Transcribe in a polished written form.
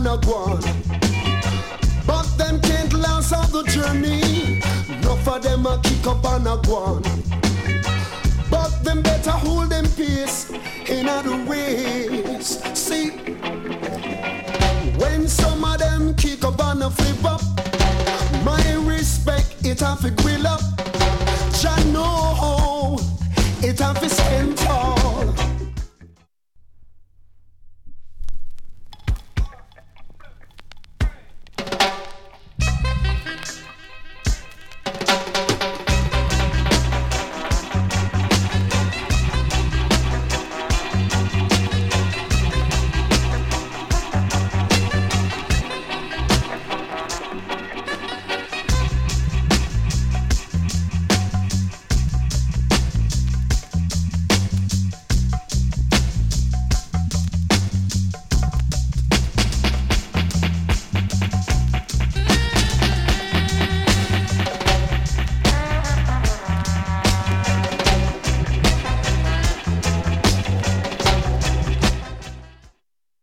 a gone. But them can't last out the journey. Enough of them a kick up and a gone. But them better hold them peace in the race. See, when some of them kick up and a flip up, my respect it have to grill up. Jah know it have to